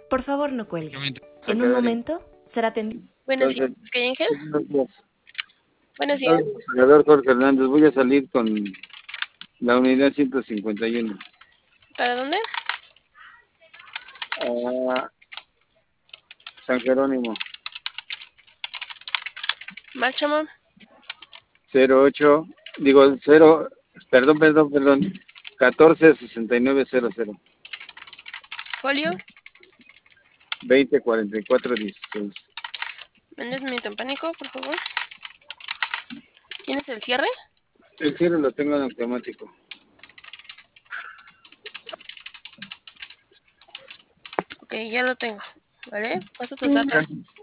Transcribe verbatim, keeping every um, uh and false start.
Por favor, no cuelgue. San En un Jerónimo. momento será atendido. Buenos días, Entonces, ¿qué hay, Ángel? buenos días. Buenos días. Soy el senador Jorge Hernández. Voy a salir con la unidad ciento cincuenta y uno. ¿Para dónde? A San Jerónimo. Marcha, mam. cero ocho, digo cero, perdón, perdón, perdón. catorce sesenta y nueve cero cero. Folio. veinte cuarenta y cuatro dieciséis. ¿Vendes mi en pánico, por favor? ¿Tienes el cierre? El cierre lo tengo en automático. Ok, ya lo tengo. ¿Vale? Paso tus datos.